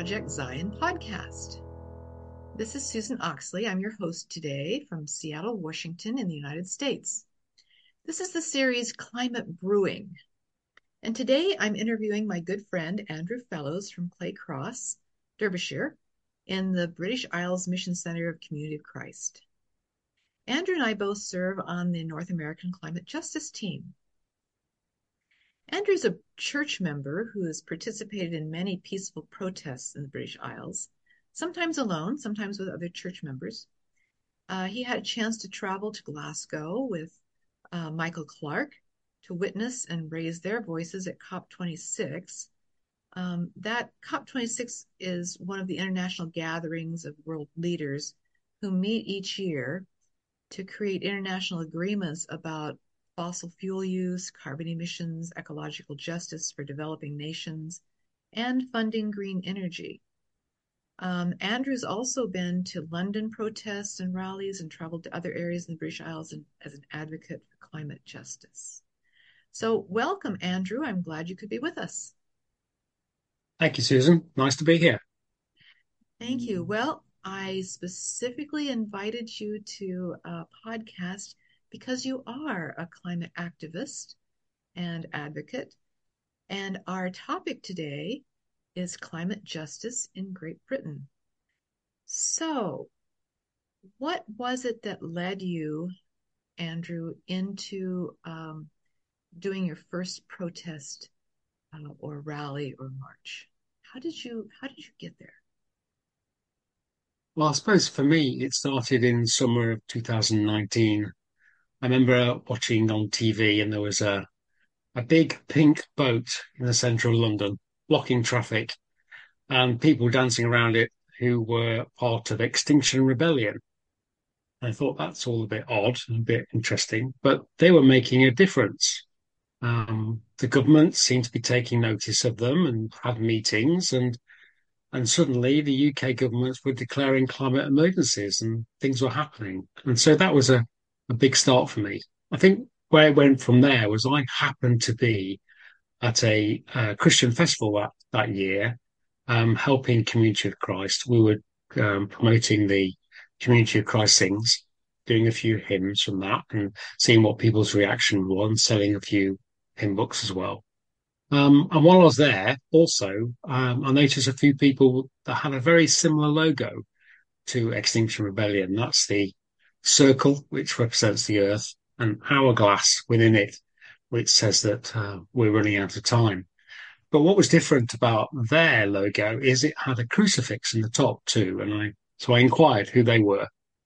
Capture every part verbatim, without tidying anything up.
Project Zion podcast. This is Susan Oxley. I'm your host today from Seattle, Washington, in the United States. This is the series Climate Brewing. And today I'm interviewing my good friend Andrew Fellows from Clay Cross, Derbyshire, in the British Isles Mission Center of Community of Christ. Andrew and I both serve on the North American Climate Justice team. Andrew's a church member who has participated in many peaceful protests in the British Isles, sometimes alone, sometimes with other church members. Uh, he had a chance to travel to Glasgow with uh, Michael Clark to witness and raise their voices at COP twenty-six. Um, that COP twenty-six is one of the international gatherings of world leaders who meet each year to create international agreements about fossil fuel use, carbon emissions, ecological justice for developing nations, and funding green energy. Um, Andrew's also been to London protests and rallies and traveled to other areas in the British Isles and, as an advocate for climate justice. So welcome, Andrew. I'm glad you could be with us. Thank you, Susan. Nice to be here. Thank you. Well, I specifically invited you to a podcast because you are a climate activist and advocate. And our topic today is climate justice in Great Britain. So, what was it that led you, Andrew, into um, doing your first protest uh, or rally or march? How did you how did you get there? Well, I suppose for me, it started in summer of two thousand nineteen. I remember watching on T V and there was a, a big pink boat in the centre of London blocking traffic and people dancing around it who were part of Extinction Rebellion. I thought that's all a bit odd and a bit interesting, but they were making a difference. Um, the government seemed to be taking notice of them and had meetings, and And suddenly the U K governments were declaring climate emergencies and things were happening. And so that was a, a big start for me. I think where it went from there was I happened to be at a uh, Christian festival that, that year, um, helping Community of Christ. We were um, promoting the Community of Christ sings, doing a few hymns from that and seeing what people's reaction was, and selling a few hymn books as well. Um, and while I was there, also, um, I noticed a few people that had a very similar logo to Extinction Rebellion. That's the circle, which represents the Earth, and hourglass within it, which says that uh, we're running out of time. But what was different about their logo is it had a crucifix in the top too. And I, so I inquired who they were.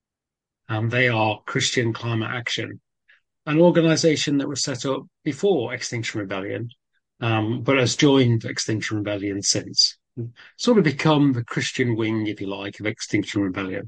And they are Christian Climate Action, an organization that was set up before Extinction Rebellion, um, but has joined Extinction Rebellion since. Sort of become the Christian wing, if you like, of Extinction Rebellion.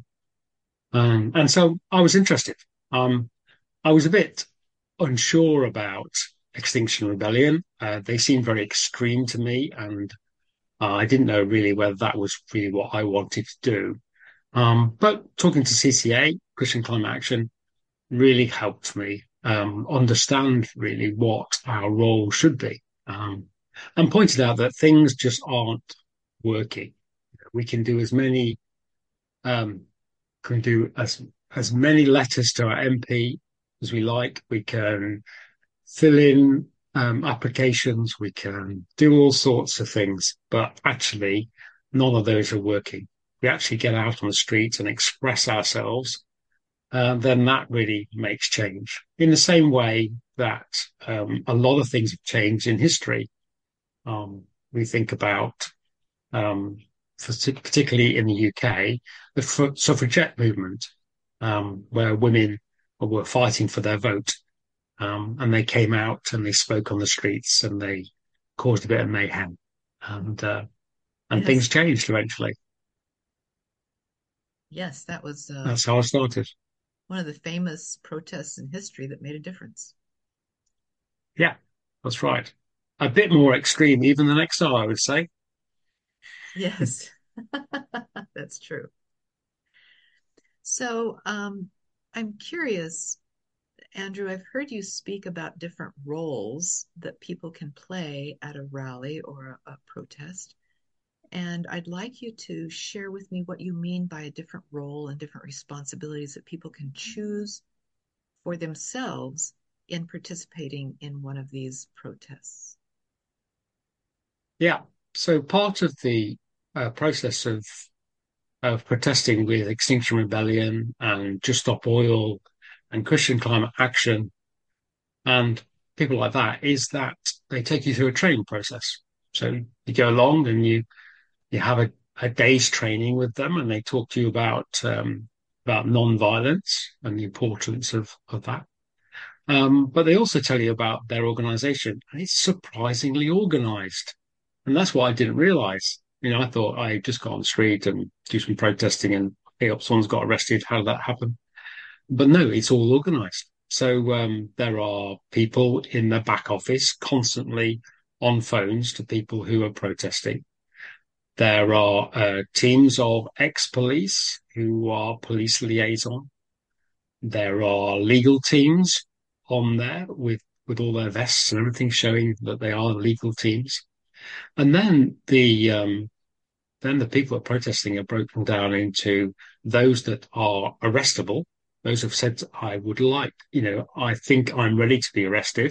Um, and so I was interested. Um, I was a bit unsure about Extinction Rebellion. Uh, they seemed very extreme to me, and uh, I didn't know really whether that was really what I wanted to do. Um, but talking to C C A, Christian Climate Action, really helped me um, understand really what our role should be, um, and pointed out that things just aren't working. We can do as many um, can do as as many letters to our M P as we like. We can fill in um, applications. We can do all sorts of things, but actually, none of those are working. We actually get out on the street and express ourselves, uh, then that really makes change. In the same way that um, a lot of things have changed in history. Um, we think about, um, particularly in the U K, the suffragette movement, um, where women were fighting for their vote, um, and they came out and they spoke on the streets and they caused a bit of mayhem, and uh, and things Yes, changed eventually. yes, that was uh, That's how I started. one of the famous protests in history that made a difference. Yeah, that's right. A bit more extreme even than X R, I would say. Yes, that's true. So, um, I'm curious, Andrew, I've heard you speak about different roles that people can play at a rally or a, a protest. And I'd like you to share with me what you mean by a different role and different responsibilities that people can choose for themselves in participating in one of these protests. Yeah. So part of the uh, process of of protesting with Extinction Rebellion and Just Stop Oil and Christian Climate Action and people like that is that they take you through a training process. So you go along and you you have a, a day's training with them, and they talk to you about um, about non-violence and the importance of of that. Um, but they also tell you about their organization, and it's surprisingly organized. And that's what I didn't realize. You know, I thought I just got on the street and do some protesting and hey, up, someone's got arrested. How did that happen? But no, it's all organized. So um, there are people in the back office constantly on phones to people who are protesting. There are uh, teams of ex-police who are police liaison. There are legal teams on there with, with all their vests and everything showing that they are legal teams. And then the um, then the people that are protesting are broken down into those that are arrestable. Those have said, I would like, you know, I think I'm ready to be arrested,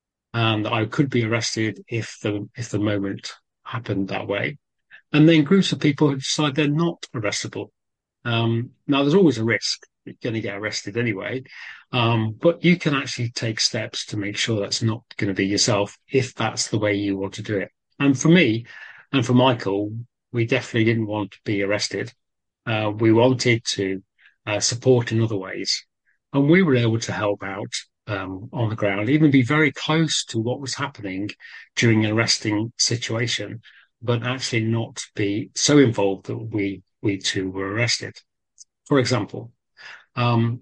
and I could be arrested if the if the moment happened that way. And then groups of people who decide they're not arrestable. Um, now, there's always a risk you're going to get arrested anyway, um, but you can actually take steps to make sure that's not going to be yourself if that's the way you want to do it. And for me, and for Michael, we definitely didn't want to be arrested. Uh, we wanted to uh, support in other ways, and we were able to help out um, on the ground, even be very close to what was happening during an arresting situation, but actually not be so involved that we we too were arrested. For example, um,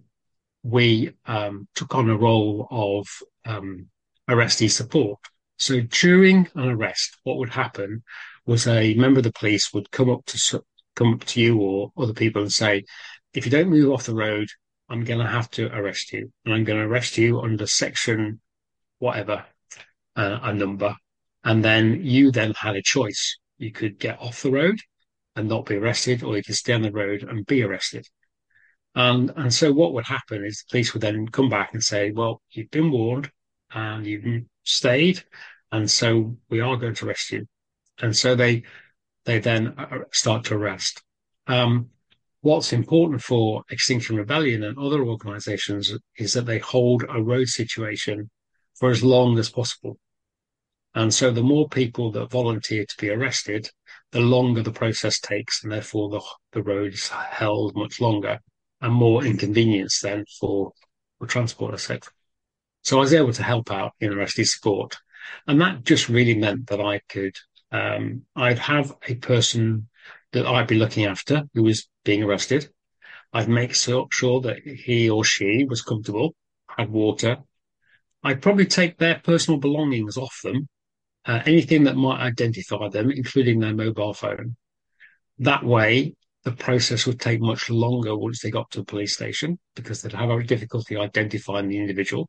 we um, took on a role of um, arrestee support. So during an arrest, what would happen was a member of the police would come up to come up to you or other people and say, "If you don't move off the road, I'm going to have to arrest you, and I'm going to arrest you under section whatever, uh, a number." And then you then had a choice. You could get off the road and not be arrested, or you could stay on the road and be arrested. And and so what would happen is the police would then come back and say, well, you've been warned and you've stayed, and so we are going to arrest you. And so they they then uh, start to arrest. Um, what's important for Extinction Rebellion and other organizations is that they hold a road situation for as long as possible. And so the more people that volunteer to be arrested, the longer the process takes, and therefore the, the road is held much longer and more inconvenience then for, for transport, et cetera. So I was able to help out in arrestee support. And that just really meant that I could, um, I'd have a person that I'd be looking after who was being arrested. I'd make so, sure that he or she was comfortable, had water. I'd probably take their personal belongings off them, uh, anything that might identify them, including their mobile phone. That way, the process would take much longer once they got to a police station because they'd have a difficulty identifying the individual.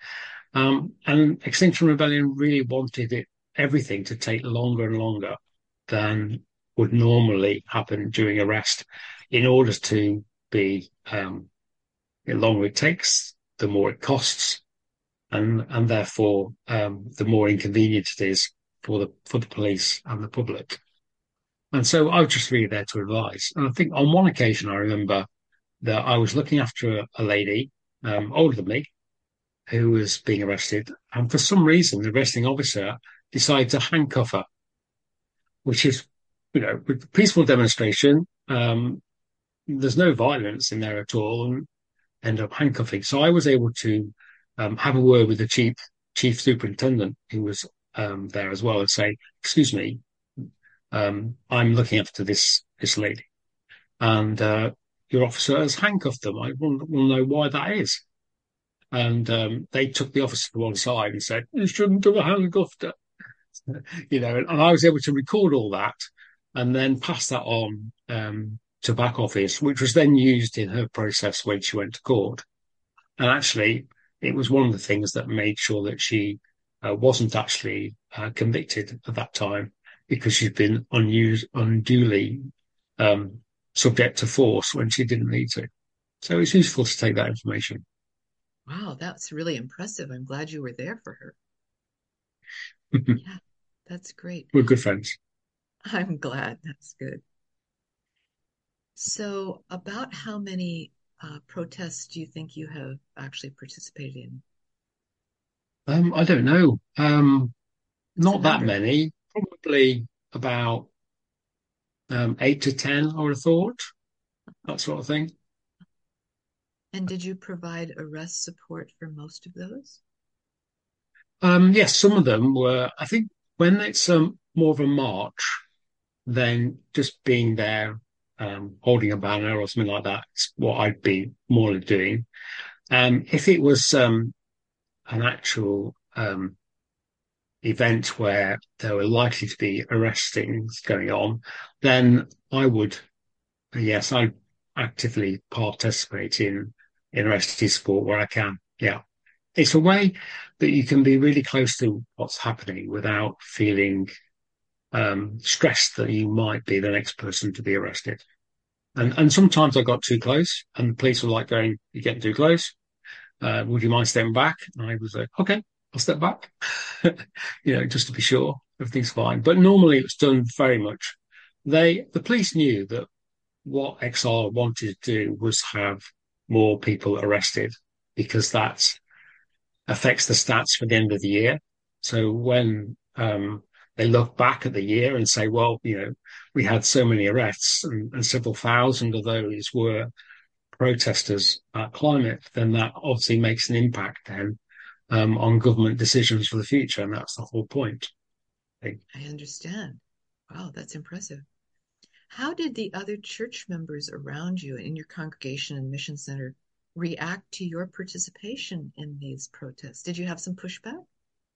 Um, and Extinction Rebellion really wanted it everything to take longer and longer than would normally happen during arrest in order to be um, the longer it takes, the more it costs, and and therefore um, the more inconvenient it is for the for the police and the public. And so I was just really there to advise. And I think on one occasion I remember that I was looking after a, a lady um, older than me who was being arrested, and for some reason the arresting officer decided to handcuff her, which is, you know, with peaceful demonstration. Um, there's no violence in there at all, and end up handcuffing. So I was able to um, have a word with the chief chief superintendent who was um, there as well and say, "Excuse me, um, I'm looking after this this lady, and uh, your officer has handcuffed them. I want to know why that is." And um, they took the officer to one side and said, "You shouldn't have handcuffed her." You know, and, and I was able to record all that and then pass that on um, to back office, which was then used in her process when she went to court. And actually, it was one of the things that made sure that she uh, wasn't actually uh, convicted at that time, because she'd been unused, unduly um, subject to force when she didn't need to. So it's useful to take that information. Wow, that's really impressive. I'm glad you were there for her. Yeah, that's great. We're good friends. I'm glad. That's good. So, about how many uh, protests do you think you have actually participated in? Um, I don't know. Um, It's a not that number. many. Probably about um, eight to ten, I would have thought, that sort of thing. And did you provide arrest support for most of those? Um, yes, some of them were, I think when it's um, more of a march, then just being there, um, holding a banner or something like that is what I'd be more doing. Um, if it was um, an actual um, event where there were likely to be arrestings going on, then I would, yes, I actively participate in in rescue sport where I can. Yeah, it's a way that you can be really close to what's happening without feeling um, stressed that you might be the next person to be arrested. And and sometimes I got too close, and the police were like going, "You're getting too close. Uh, would you mind stepping back?" And I was like, "Okay, I'll step back." You know, just to be sure everything's fine. But normally it's done very much. They, the police knew that what X R wanted to do was have more people arrested because that affects the stats for the end of the year. So when um, they look back at the year and say, well, you know, we had so many arrests and, and several thousand of those were protesters at climate, then that obviously makes an impact then um, on government decisions for the future. And that's the whole point. I understand. Wow, that's impressive. How did the other church members around you in your congregation and mission center react to your participation in these protests? Did you have some pushback?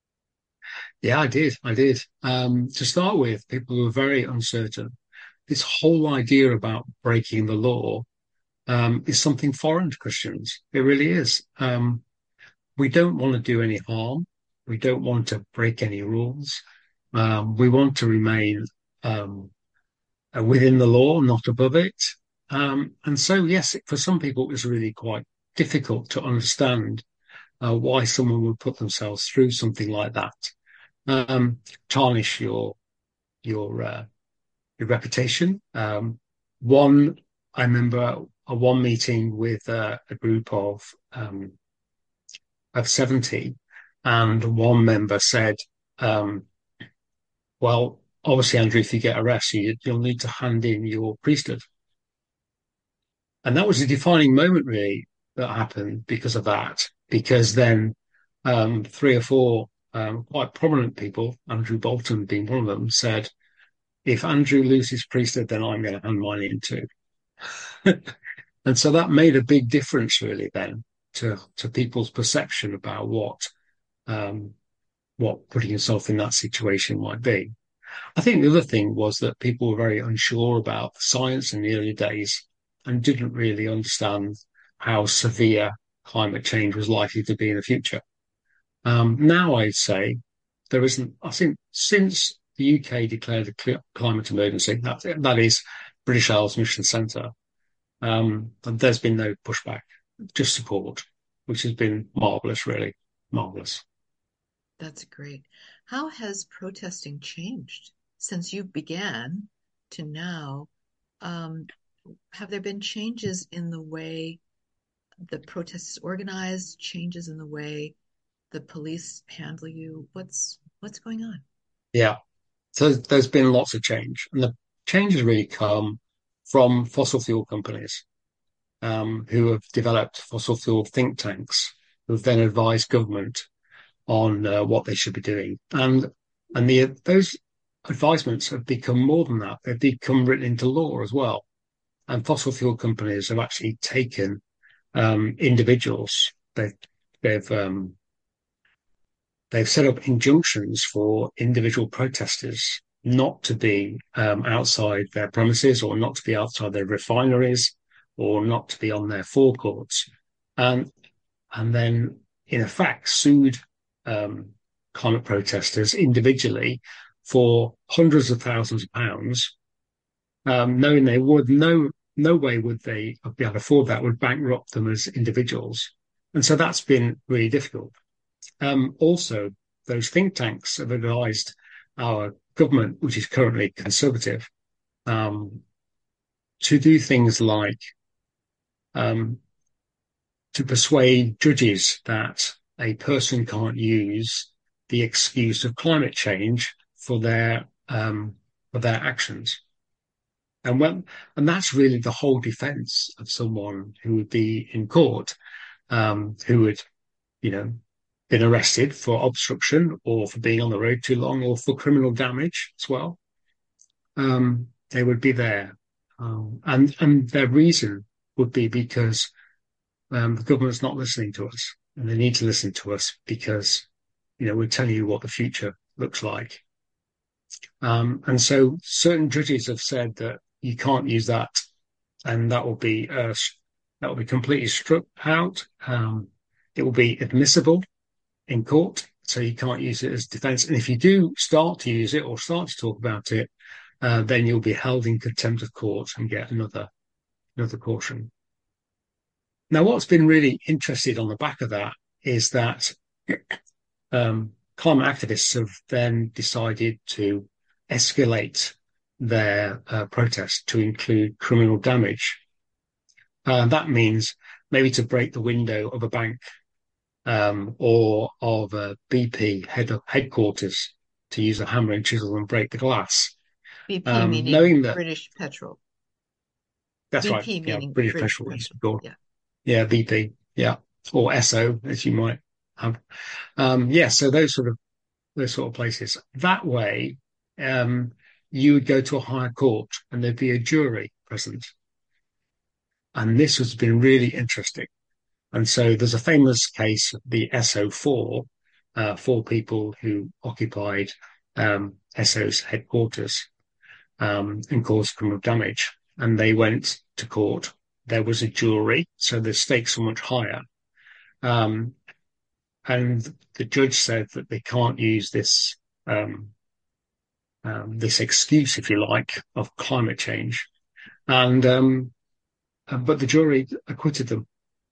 Yeah, I did. I did. Um, to start with, people were very uncertain. This whole idea about breaking the law um, is something foreign to Christians. It really is. Um, we don't want to do any harm. We don't want to break any rules. Um, we want to remain um, uh, within the law, not above it. Um, and so, yes, for some people, it was really quite difficult to understand uh, why someone would put themselves through something like that, um, tarnish your your uh, your reputation. Um, one, I remember a one meeting with uh, a group of um, of seventy, and one member said, um, "Well, obviously, Andrew, if you get arrested, you, you'll need to hand in your priesthood." And that was a defining moment, really, that happened because of that. Because then um, three or four um, quite prominent people, Andrew Bolton being one of them, said, if Andrew loses priesthood, then I'm going to hand mine in too. And so that made a big difference, really, then to to people's perception about what um, what putting yourself in that situation might be. I think the other thing was that people were very unsure about the science in the early days and didn't really understand how severe climate change was likely to be in the future. Um, now I'd say there isn't, I think since the U K declared a cl- climate emergency, that, that is British Isles Mission Centre, um, there's been no pushback, just support, which has been marvellous, really, marvellous. That's great. How has protesting changed since you began to now? Um, have there been changes in the way the protest is organized, changes in the way the police handle you? What's what's going on? Yeah. So there's been lots of change, and the change has really come from fossil fuel companies um, who have developed fossil fuel think tanks who have then advised government on uh, what they should be doing. And and the those advisements have become more than that. They've become written into law as well. And fossil fuel companies have actually taken um, individuals. They've they've um, they've set up injunctions for individual protesters not to be um, outside their premises or not to be outside their refineries or not to be on their forecourts. And and then in effect sued um, climate protesters individually for hundreds of thousands of pounds, um, knowing they would no no way would they be able to afford that, would bankrupt them as individuals. And so that's been really difficult. Um, also, those think tanks have advised our government, which is currently conservative, um, to do things like um, to persuade judges that a person can't use the excuse of climate change for their um, for their actions. And when and that's really the whole defence of someone who would be in court, um, who would, you know, been arrested for obstruction or for being on the road too long or for criminal damage as well. Um, they would be there, um, and and their reason would be because um, the government's not listening to us, and they need to listen to us because, you know, we're telling you what the future looks like. Um, and so certain judges have said that you can't use that, and that will be uh, that will be completely struck out. Um, it will be admissible in court, so you can't use it as defence. And if you do start to use it or start to talk about it, uh, then you'll be held in contempt of court and get another another caution. Now, what's been really interesting on the back of that is that um, climate activists have then decided to escalate their uh, protest to include criminal damage. Uh, that means maybe to break the window of a bank um, or of a B P head headquarters, to use a hammer and chisel and break the glass. B P Um, meaning knowing that British Petrol. that's right, B P yeah, meaning British British Petrol is Petrol. called, Yeah. yeah, B P, yeah, or S O as you might have. Um, yeah, so those sort of those sort of places. That way, um, you would go to a higher court and there'd be a jury present. And this has been really interesting. And so there's a famous case, the S O four, uh, four people who occupied um, S O's headquarters um, and caused criminal damage. And they went to court. There was a jury, so the stakes were much higher. Um, and the judge said that they can't use this um, um, this excuse, if you like, of climate change. And um, uh, but the jury acquitted them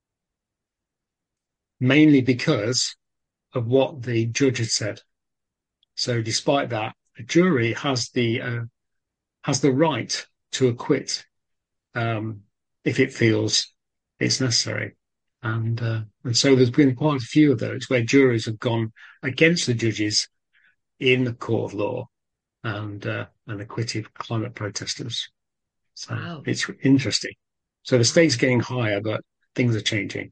mainly because of what the judge had said. So, despite that, a jury has the uh, has the right to acquit um, if it feels it's necessary. And uh, and so there's been quite a few of those where juries have gone against the judges in the court of law and uh, and acquitted climate protesters. So Wow. it's interesting. So the stakes getting higher, but things are changing.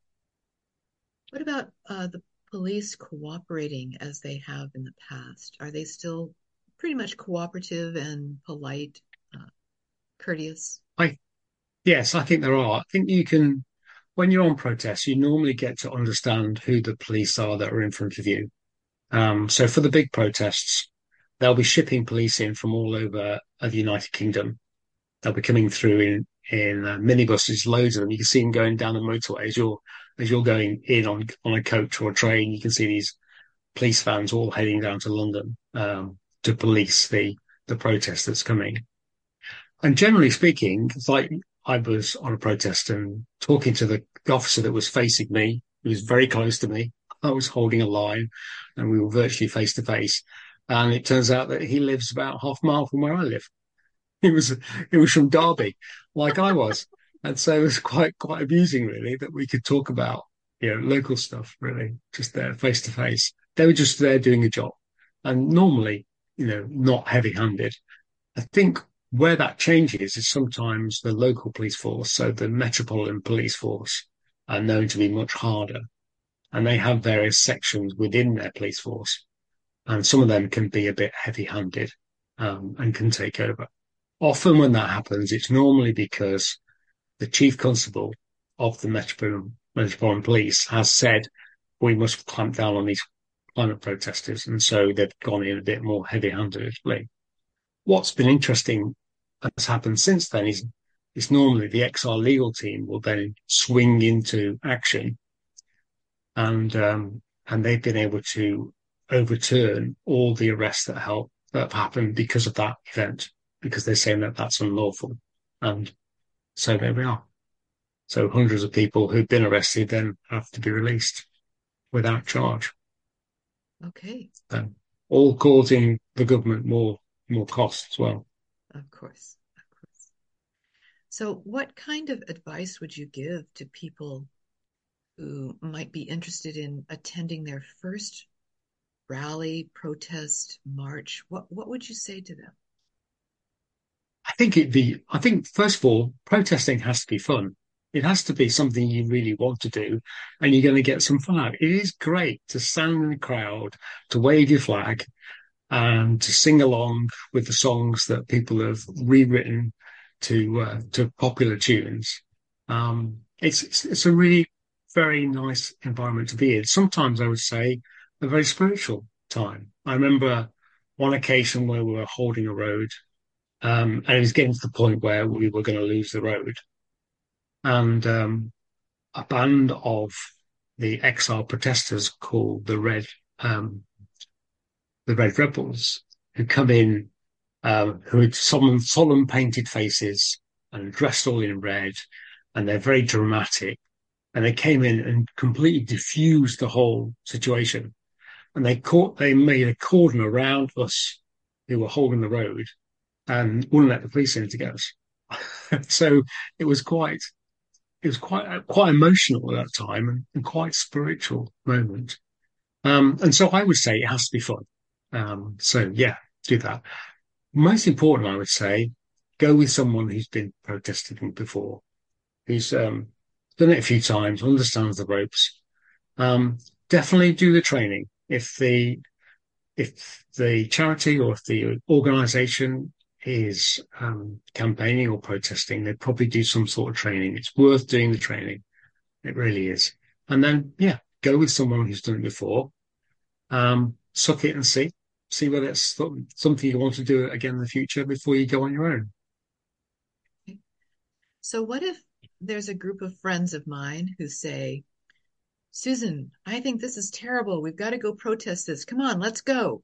What about uh, the police cooperating as they have in the past? Are they still pretty much cooperative and polite, uh, courteous? I yes, I think there are. I think you can when you're on protest, you normally get to understand who the police are that are in front of you. Um, so for the big protests, they'll be shipping police in from all over uh, the United Kingdom. They'll be coming through in in uh, minibuses, loads of them. You can see them going down the motorway as you're as you're going in on on a coach or a train. You can see these police vans all heading down to London um, to police the the protest that's coming. And generally speaking, it's like I was on a protest and talking to the officer that was facing me, who was very close to me. I was holding a line, and we were virtually face to face. And it turns out that he lives about half a mile from where I live. It was it was from Derby, like I was, and so it was quite quite amusing, really, that we could talk about you know local stuff, really, just there face to face. They were just there doing a job, and normally, you know, not heavy-handed. I think where that changes is sometimes the local police force, so the Metropolitan Police Force, are known to be much harder, and they have various sections within their police force, and some of them can be a bit heavy-handed um, and can take over. Often when that happens, it's normally because the chief constable of the Metropolitan, Metropolitan Police has said, we must clamp down on these climate protesters. And so they've gone in a bit more heavy-handedly. What's been interesting has happened since then is, is normally the X R legal team will then swing into action and, um, and they've been able to overturn all the arrests that help that have happened because of that event, because they're saying that that's unlawful. And so there we are. So hundreds of people who've been arrested then have to be released without charge. Okay, Um, all causing the government more more costs as well. of course, of course. So, what kind of advice would you give to people who might be interested in attending their first rally, protest, march? What what would you say to them? I think it be I think first of all, protesting has to be fun. It has to be something you really want to do and you're going to get some fun out. It is great to stand in the crowd, to wave your flag and to sing along with the songs that people have rewritten to uh, to popular tunes. Um, it's, it's it's a really very nice environment to be in. Sometimes I would say a very spiritual time. I remember one occasion where we were holding a road, um, and it was getting to the point where we were going to lose the road, and um, a band of the exile protesters called the Red um, the Red Rebels, who come in, um, who had solemn, solemn painted faces and dressed all in red, and they're very dramatic. And they came in and completely diffused the whole situation. And they caught, they made a cordon around us who were holding the road and wouldn't let the police in to get us. So it was quite, it was quite, quite emotional at that time and, and quite spiritual moment. Um, and so I would say it has to be fun. Um, so yeah, do that. Most important, I would say, go with someone who's been protesting before, who's um, done it a few times, understands the ropes. Um, definitely do the training. If the if the charity or if the organisation is um, campaigning or protesting, they probably do some sort of training. It's worth doing the training. It really is. And then, yeah, go with someone who's done it before. Um, suck it and see. See whether it's something you want to do again in the future before you go on your own. So, what if there's a group of friends of mine who say, Susan, I think this is terrible. We've got to go protest this. Come on, let's go.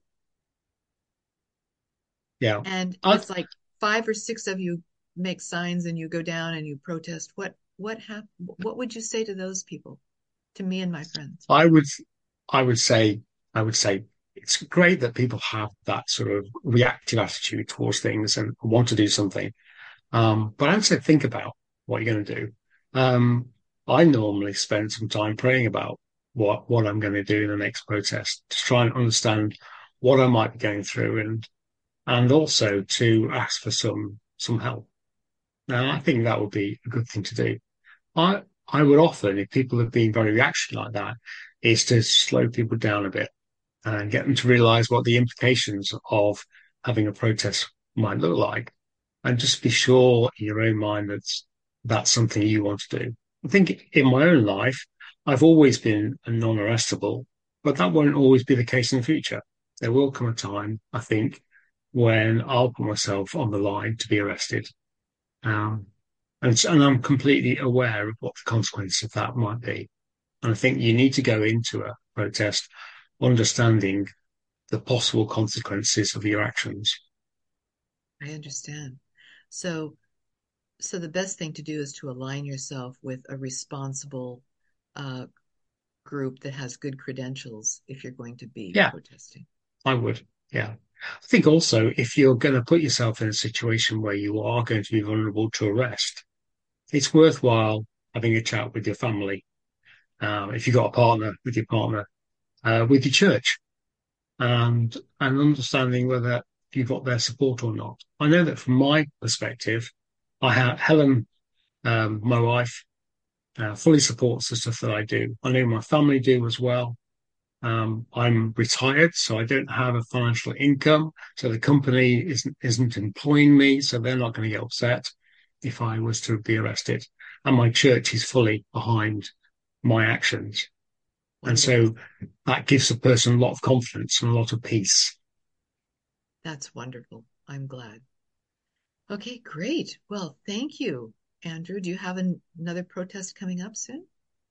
Yeah. And I, it's like five or six of you make signs and you go down and you protest. What what hap- what would you say to those people? To me and my friends? I would, I would say, I would say it's great that people have that sort of reactive attitude towards things and want to do something. Um, but I would say think about what you're going to do. Um, I normally spend some time praying about what what I'm going to do in the next protest to try and understand what I might be going through and and also to ask for some some help. Now, I think that would be a good thing to do. I I would often, if people have been very reactionary like that, is to slow people down a bit and get them to realize what the implications of having a protest might look like. And just be sure in your own mind that that's something you want to do. I think in my own life, I've always been a non-arrestable, but that won't always be the case in the future. There will come a time, I think, when I'll put myself on the line to be arrested. Um, and, and I'm completely aware of what the consequences of that might be. And I think you need to go into a protest understanding the possible consequences of your actions. I understand. So so the best thing to do is to align yourself with a responsible uh, group that has good credentials if you're going to be Yeah, protesting. I would. Yeah. I think also if you're going to put yourself in a situation where you are going to be vulnerable to arrest, it's worthwhile having a chat with your family. Um, if you've got a partner, with your partner, uh, with your church, and and understanding whether you've got their support or not. I know that from my perspective, I have Helen, um, my wife, uh, fully supports the stuff that I do. I know my family do as well. Um, I'm retired, so I don't have a financial income. So the company isn't isn't employing me, so they're not going to get upset if I was to be arrested. And my church is fully behind my actions. And Wonderful. so that gives a person a lot of confidence and a lot of peace. That's wonderful. I'm glad. Okay, great. Well, thank you, Andrew. Do you have an, another protest coming up soon?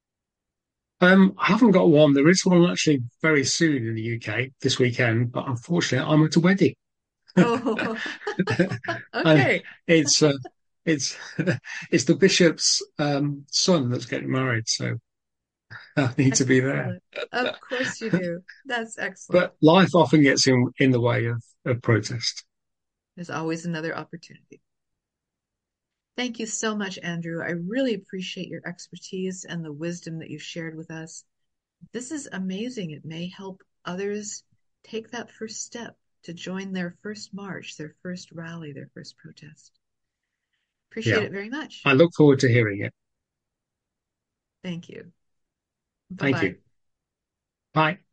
Um, I haven't got one. There is one actually very soon in the U K this weekend, but unfortunately, I'm at a wedding. Oh, And okay. it's uh, it's it's the bishop's um, son that's getting married, so I need to be there. Excellent. Of course you do. That's excellent. But life often gets in in the way of, of protest. There's always another opportunity. Thank you so much, Andrew. I really appreciate your expertise and the wisdom that you shared with us. This is amazing. It may help others take that first step to join their first march, their first rally, their first protest. Appreciate Yeah, it very much. I look forward to hearing it. Thank you. Bye Thank bye. you. Bye.